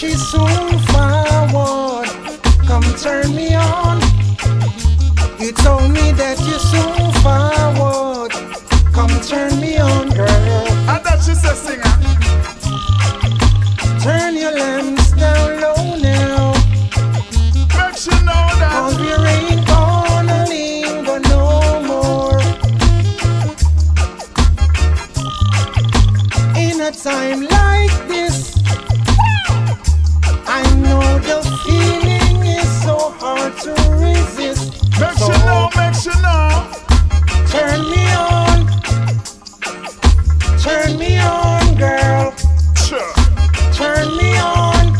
she's soon forward. Come turn me on. You told me that you're soon forward. Come turn me on, girl. And that she says, singer. Turn your lamps down low now. Make she know that. Cause we ain't gonna linger no more. In a time like this, I know the feeling is so hard to resist. Make So she know, make she know. turn me on. Turn me on, girl. Sure. Turn me on.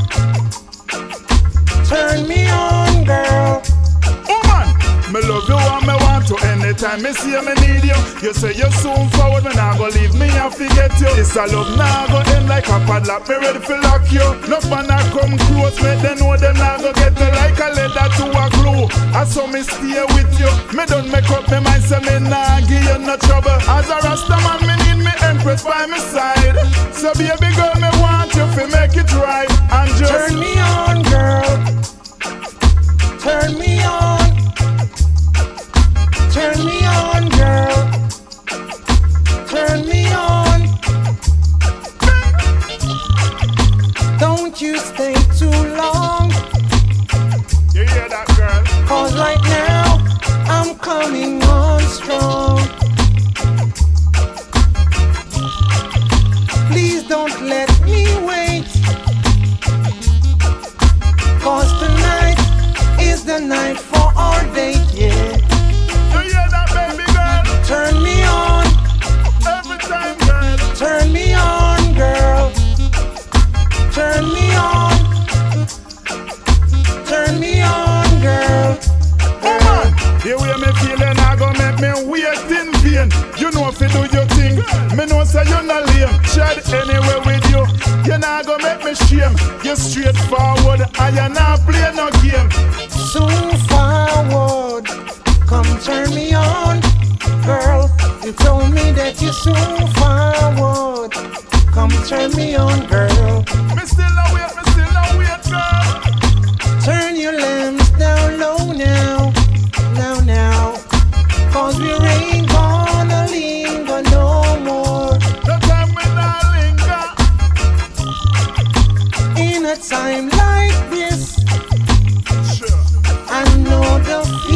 Turn me on, girl. Woman, me love you and me want to. Anytime me see you, me need you. You say you're soon forward, me nah go leave me and forget you. This a love nah go end like a padlock. Me ready for lock you. No man a come close, make them know them nah go get you like a leather to a glue. I saw me stay with you. Me don't make up me mind, say me nah give you no trouble. As a Rasta man, me need me empress by my side. So baby girl, me want you to make it right and just Turn me on, girl. Turn me on. Turn me on, girl. Turn me on. Don't you stay too long. You hear that, girl? Cause right now I'm coming on strong. Please don't let me wait. Cause tonight is the night for our date, yeah. You hear that, baby girl? Turn me on, Every time, girl. turn me on, girl. Turn me on. Turn me on, girl. Woman, the way me feeling, I go make me wait in vain. You know if you do your thing, me know say you're not lame. Shed anywhere with you, you not go make me shame. You straightforward, and you not play no game. Soon forward, come turn me on, girl. You told me that you're soon forward. Come turn me on, girl. Me still no wait, girl. Turn your lamps down low now, now. Cause we ain't gonna linger no more. The time we not linger. In a time like this, Sure. I know the